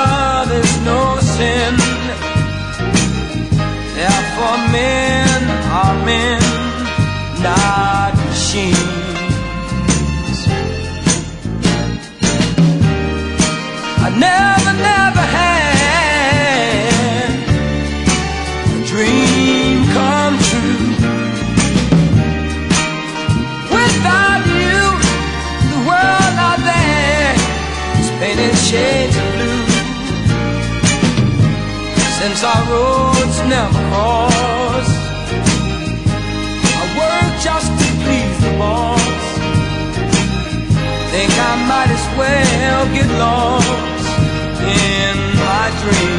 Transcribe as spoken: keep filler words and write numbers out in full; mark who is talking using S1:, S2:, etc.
S1: love is no sin. Therefore men are men, not machines. I never, never had a dream come true. Without you, the world out there is painted shades of blue. Since our roads never cross, I work just to please the boss. Think I might as well get lost in my dreams.